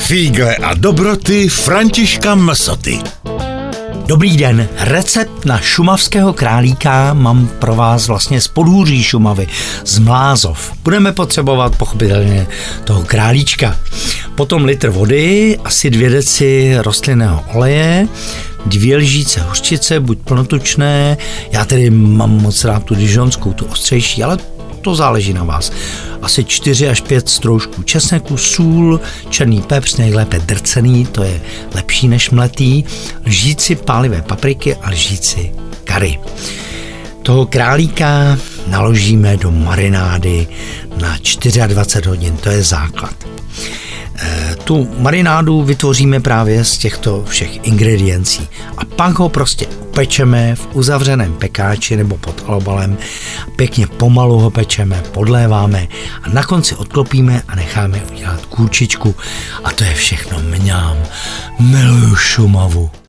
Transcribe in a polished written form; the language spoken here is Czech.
Fígle a dobroty Františka Msoty. Dobrý den, recept na šumavského králíka mám pro vás vlastně z podhůří Šumavy, z Mlázov. Budeme potřebovat pochopitelně toho králíčka. Potom litr vody, asi 2 deci rostlinného oleje, 2 lžíce hořčice, buď plnotučné, já tedy mám moc rád tu dižonskou, tu ostřejší, ale to záleží na vás. Asi 4 až 5 stroužků česneku, sůl, černý pepř, nejlépe drcený, to je lepší než mletý, lžíci pálivé papriky a lžíci kary. Toho králíka naložíme do marinády na 24 hodin, to je základ. Tu marinádu vytvoříme právě z těchto všech ingrediencí a pak ho prostě upečeme v uzavřeném pekáči nebo pod alobalem. Pěkně pomalu ho pečeme, podléváme a na konci odklopíme a necháme udělat kůlčičku a to je všechno mňám. Miluju Šumavu.